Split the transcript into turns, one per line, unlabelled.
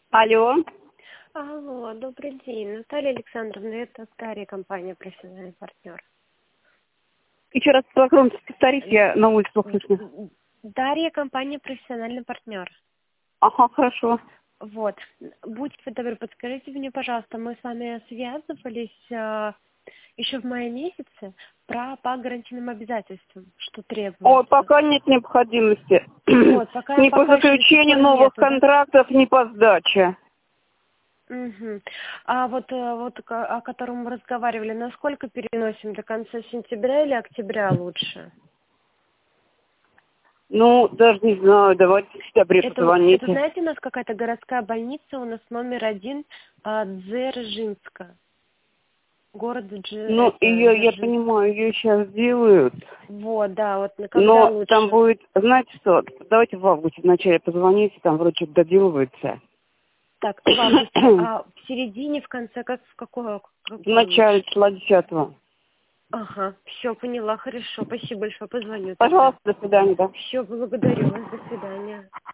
Алло.
Алло, добрый день. Наталья Александровна, это Дарья, компания «Профессиональный партнер».
Еще раз погромче повторите, я на улице плохо слышно.
Дарья, компания «Профессиональный партнер».
Ага, хорошо.
Вот. Будьте вы добры, подскажите мне, пожалуйста, мы с вами связывались еще в мае месяце по гарантийным обязательствам, что
Ой,
требуется.
пока нет необходимости.
Вот, пока
Ни по
еще
заключению
такой
новых
нету, да?
контрактов, ни по сдаче.
Угу. А вот о котором мы разговаривали, насколько переносим, до конца сентября или октября лучше?
Ну, даже не знаю, давайте в сентябре
Это,
позвоните.
знаете, у нас какая-то городская больница, у нас номер 1 Дзержинска. Город
Ну, ее, я
Дзержинск.
понимаю, ее сейчас делают.
Вот, да, вот на когда
Но там
лучше?
будет, знаете что, давайте в августе вначале позвоните, там вроде что-то доделывается.
Так, в августе, а в середине, в конце, в
В
какой
начале
лучше?
числа 10-го.
Ага, все, поняла, хорошо, спасибо большое, позвоню тогда.
Пожалуйста, до свидания, да.
Все, благодарю вас, до свидания.